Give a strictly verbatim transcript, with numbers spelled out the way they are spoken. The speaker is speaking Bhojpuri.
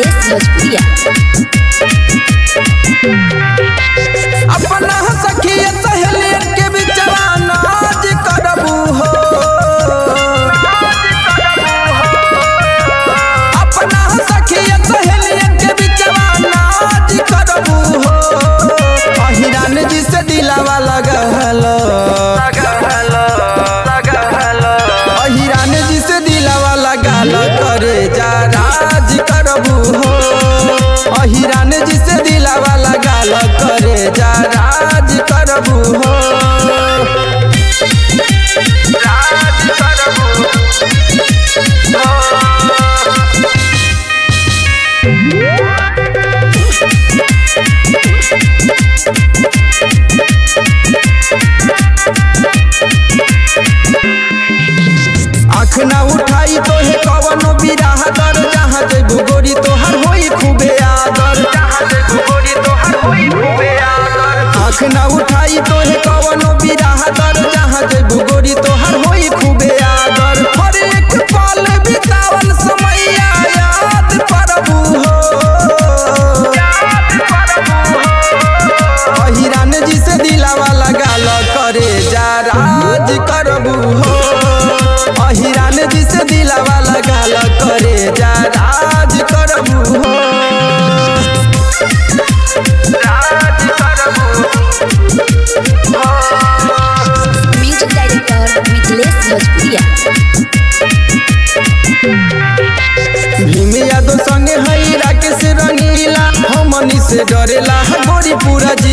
मिथिलेश भोजपुरिया। अपना सखिया सहेलियन के बिचवा नाज करबू हो, अपना सखिया सहेलियन के बिचवा नाज करबू हो। अहिरान जी से दिलावा लगल, अहिरान जी से दिलावा लगल करे जा राज करबू हो। अहिरान जी से दिलावा लगाल करे जा राज करबू हो, राज करबू हो। आँख ना उठाई तो है कवनो बिराह दर, जहाँ जैबू गोरी तोहर होई खूबे आदर, जहाँ जैबू गोरी तोहर होई खूबे आदर। आँख ना उठाई तो है कवनो बिराह दर, जहाँ जैबू गोरी तोहर होई खूबे आदर। हर एक पल बितावल समैया याद करबू हो, याद करबू हो। अहिरान जी से दिलावा लगाल करे जा राज करबू हो। अहिरान जी से दिलावा लगाल करे जा राज करबू हो, राज करबू हो। म्यूजिक डायरेक्टर मिथिलेश भोजपुरिया। भीम यादव संगे हई राकेश रंगीला, हमनी से डरेला गोरी पूरा जी